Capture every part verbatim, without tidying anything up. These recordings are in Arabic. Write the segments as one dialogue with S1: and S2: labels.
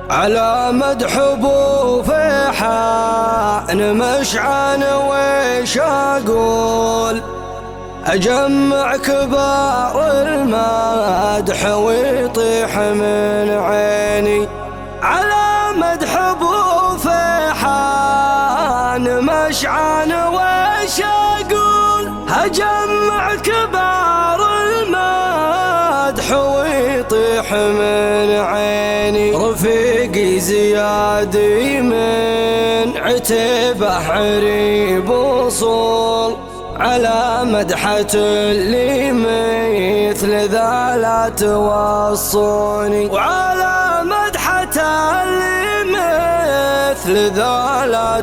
S1: على مدح ابو فيحان مشعن ويش اقول، اجمع كبار المدح ويطيح من عيني. على مدح ابو فيحان مشعن ويش اقول، اجمع كبار المدح ويطيح من عيني. رفيقي زيادي من عتبه عريب وصول، على مدحة اللي مثل ذا لا توصوني، وعلى مدحة اللي مثل ذا لا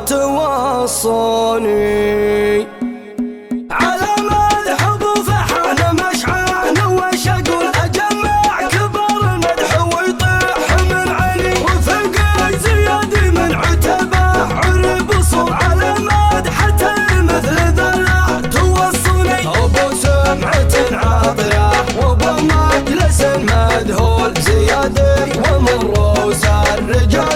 S1: توصوني. على مدح ابو فيحان مشعن ويش اقول، اجمع كبار المدح ويطيح من عيني. رفيقي زيادي من عتبه عرب وصول، على مدحة مثل ذا عاطرة وابو مجلس مذهول. زيادي ومروس الرجال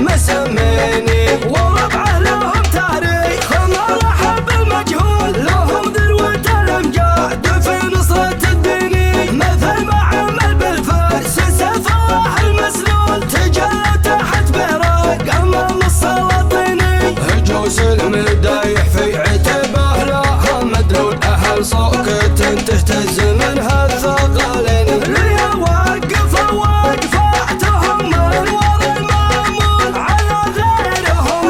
S1: مسميني، وربعه لهم تاريخ ما رحب المجهول، لهم ذروة الامجاد في نصرة الدين. مثل ما عمل بالفرس سفاح المسلول، تجلى تحت بيرق امام السلاطيني. هجوس المدايح في عتبه لها مدلول، اهل صوكت تهتز منها الثقلين. اللي وقف وقفاتهم من ورا المامون، على غيرهم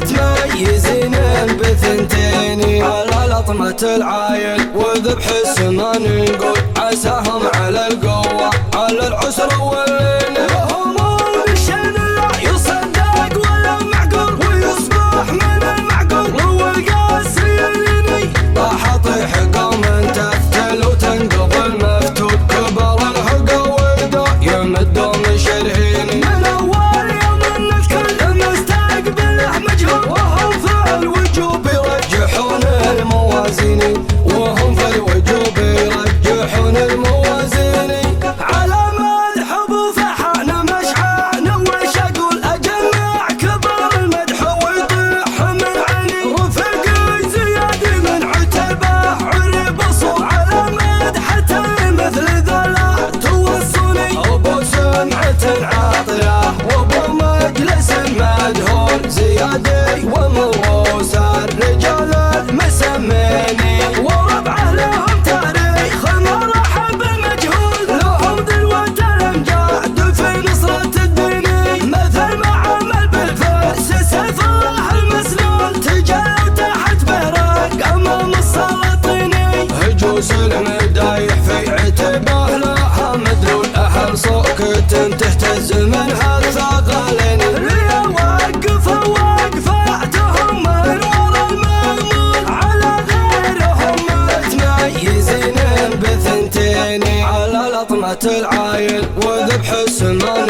S1: متميزين بثنتين. على لطمة العايل وذبح السمان نقول، عساهم على القوة على العسر واللين. وهم بالشين لا يصدق ولا معقول، ويصبح من المعقول والقاسي يليني. طاح طيح قوم تفتل وتنقض المفتول، كبر الحقا ودا يمدوا مشرهيني. من اول يوم ان الكل مستقبله مجهول، وهم في الوجوب يرجحون الموازين، وهم في الوجوب يرجحون الموازين. على مدح ابو فيحان مشعن ويش اقول، اجمع كبار المدح ويطيح من عيني. رفيقي زيادي من عتبه عرب وصول، على مدحة مثل ذا لا توصوني. ابو سمعة عاطرة وابو مجلس مذهول، زيادي ومروس الرجال مسميني. وربعه لهم تاريخ ما رحب المجهول، لهم ذروة الامجاد في نصرة الدين. مثل ما عمل بالفرس سفاح المسلول، تجلى تحت بيرق امام السلاطيني. هجوس المدايح في عتبه لها مدلول، اهل صوكت تهتز منها الثقلين. اللي وقف وقفاتهم من ورا المامون، على غيرهم متميزين بثنتين. على لطمة العايل وذبح السمان